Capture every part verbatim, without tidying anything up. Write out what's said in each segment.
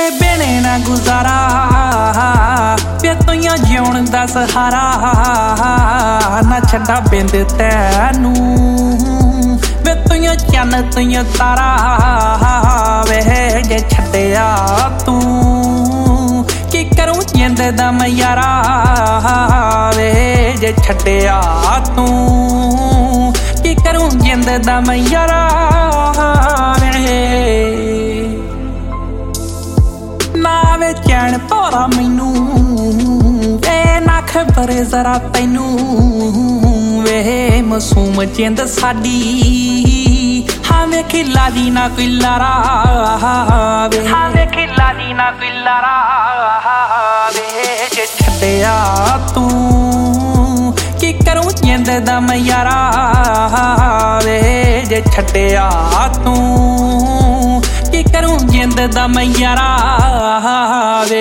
तेरे बिने ना गुजारा वे तुइयां जिउण दा सहारा ना छड्डा बिंद तैनू वे तुइयां चन्न तुइयां तारा वे जे छड्डिया तू की करूं जिंद दा मैं यारा वे जे छड्डिया तू की करूं जिंद दा मैं यारा वे ना वे चैन भौरा मैनू वे ना खबर जरा तैनू वे मासूम जिंद साडी हाँ वे खिला दी ना कोई लारा वे हाँ वे खिला दी ना कोई लारा वे जे छड्डिया तू की करूं जिंद दा मैं यारा वे जे छड्डिया तू की करूं जिंद दा मैं यारा वे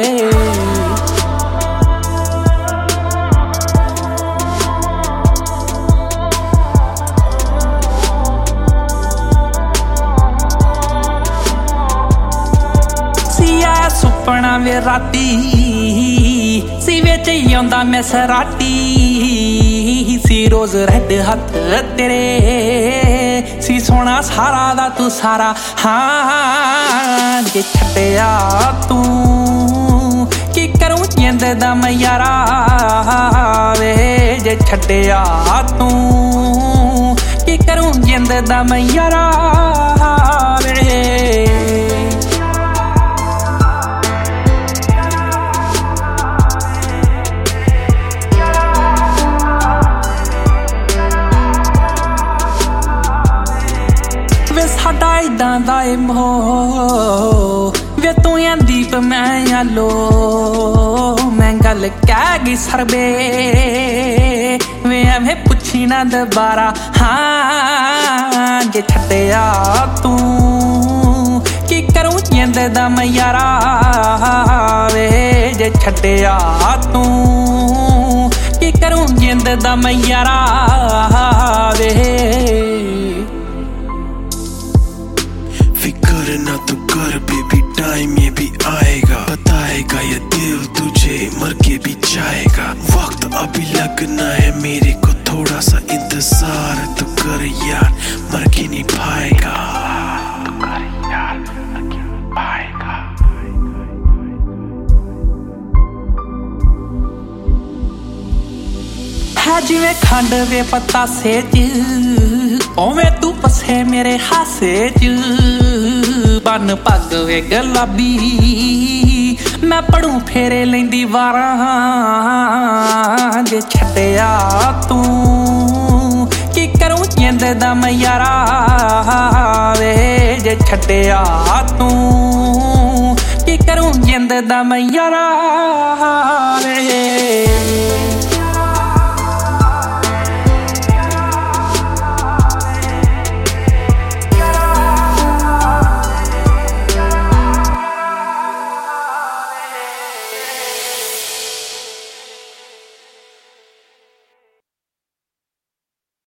सुपना वे राती सी विच आउंदा मैं सराटी सी रोज रेड हथ तेरे सी सोना सारा दा तू सारा हाँ जे छड्डिया तू की करूं जिंद दा मैं यारा वे जे छड्डिया तू की करूं जिंद दा मैं यारा वे साडा इदां दा ए मोह वे तू ऐ दीप मैं आलो मैं गल कह गई सरबे वे एवें पुछी ना दोबारा हाँ जे छड्डिया तू की करूं जिंद दा मैं यारा वे जे छड्डिया तू की करूं जिंद दा मैं यारा वे ना तू कर बेबी टाइम ये भी आएगा बताएगा ये दिल तुझे मर के भी जाएगा वक्त अभी लगना है मेरे को थोड़ा सा इंतजार तू कर यार मर के नहीं पाएगा तू कर यार मर के नहीं पाएगा है जिवें खंड वे पत्ता सेज ओवें तू पसे मेरे हासे च बन पग वे गुलाबी मैं पढ़ूं फेरे लैंदी वारा जे छड्डिया तू की करूं जिंद दा मैं यारा वे जे छड्डिया तू की करूं जिंद दा मैं यारा वे